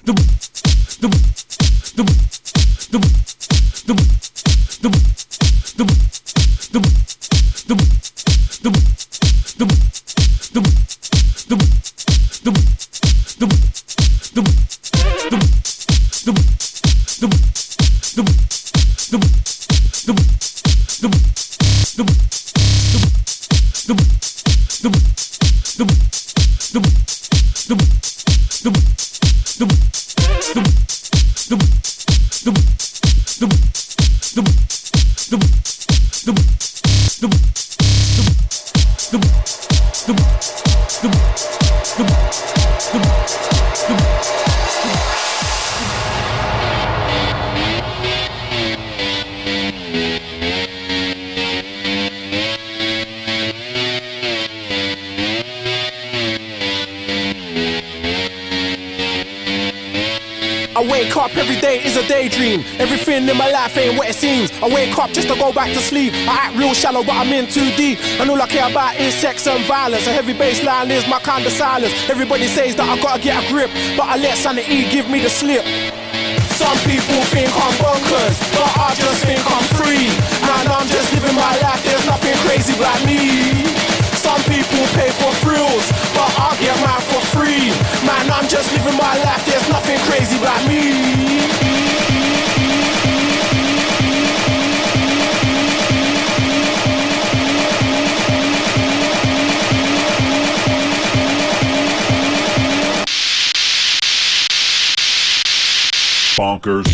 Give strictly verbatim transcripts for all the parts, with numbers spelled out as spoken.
Everything in my life ain't what it seems. I wake up just to go back to sleep. I act real shallow but I'm in too deep. And all I care about is sex and violence. A heavy bass line is my kind of silence. Everybody says that I gotta get a grip, but I let sanity give me the slip. Some people think I'm bonkers, but I just think I'm free. Man, I'm just living my life, there's nothing crazy about me. Some people pay for thrills, but I get mine for free. Man, I'm just living my life, there's nothing crazy about me. Bonkers.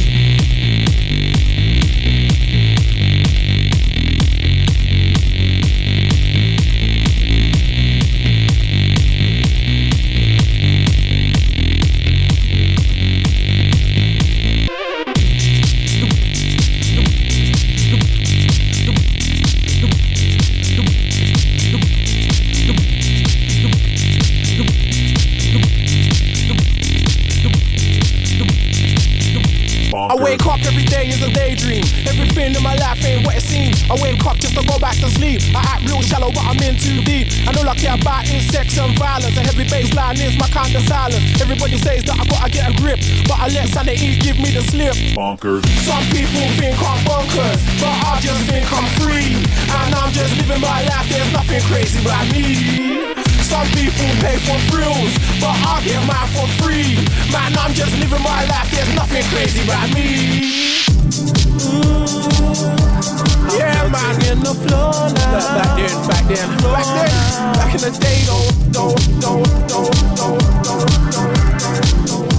I wake up every day is a daydream. Everything in my life ain't what it seems. I wake up just to go back to sleep. I act real shallow but I'm in too deep. And all I care about is sex and violence. A heavy bass line is my kind of silence. Everybody says that I gotta get a grip, but I let sanity give me the slip. Bonkers. Some people think I'm bonkers, but I just think I'm free. And I'm just living my life, there's nothing crazy about me. Some people pay for thrills, but I get mine for free. Man, I'm just living my life, there's nothing crazy about me. Mm, yeah, man, in the floor now. Back then, back then, back then, back in the day, don't, don't, don't, don't, don't, don't, don't, don't.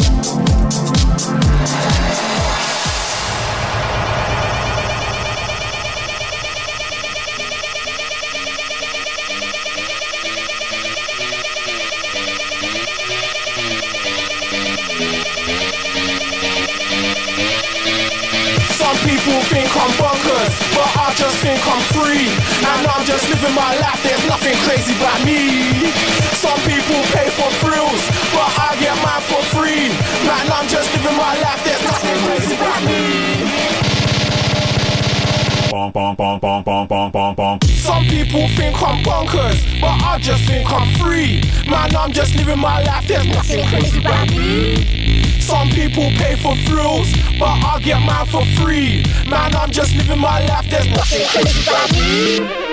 Some people think I'm bonkers, but I just think I'm free. And I'm just living my life, there's nothing crazy about me. Some people pay for thrills, but I get mine for free. Man, I'm just living my life, there's nothing crazy about me. Bonk, bonk, bonk, bonk, bonk, bonk, bonk, bonk. Some people think I'm bonkers, but I just think I'm free. Man, I'm just living my life, there's nothing crazy about me. Some people pay for thrills, but I get mine for free. Man, I'm just living my life, there's nothing crazy about me.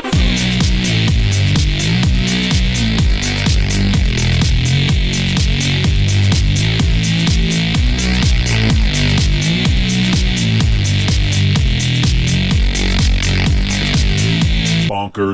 Bonkers.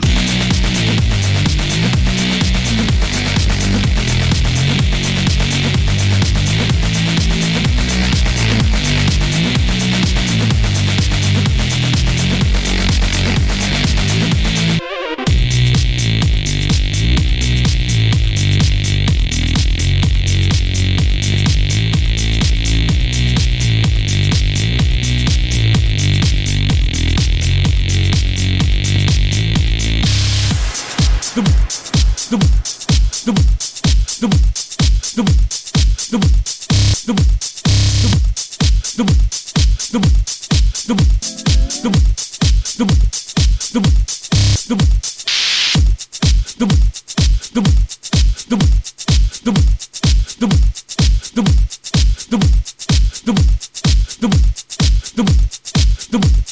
the the the the